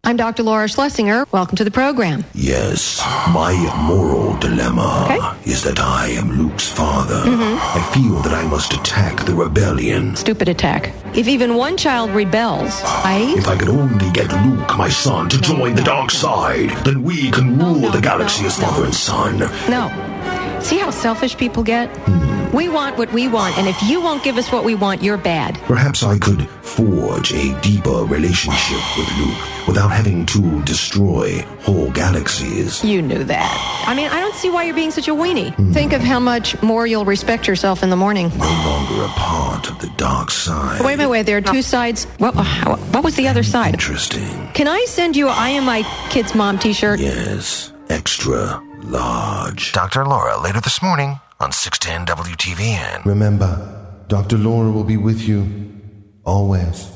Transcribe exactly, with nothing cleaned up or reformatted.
I'm Doctor Laura Schlesinger. Welcome to the program. Yes, my moral dilemma Okay. is that I am Luke's father. Mm-hmm. I feel that I must attack the rebellion. Stupid attack. If even one child rebels, I... If I could only get Luke, my son, to join the dark side, then we can rule no, the galaxy no, as no. father and son. No. See how selfish people get? Hmm. We want what we want, and if you won't give us what we want, you're bad. Perhaps I could forge a deeper relationship with Luke without having to destroy whole galaxies. You knew that. I mean, I don't see why you're being such a weenie. Mm. Think of how much more you'll respect yourself in the morning. No longer a part of the dark side. Wait, wait, wait. There are two sides. What, how, what was the other side? Interesting. Can I send you a I Am My Kid's Mom t-shirt? Yes. Extra large. Doctor Laura, later this morning on six ten W T V N. Remember, Doctor Laura will be with you always.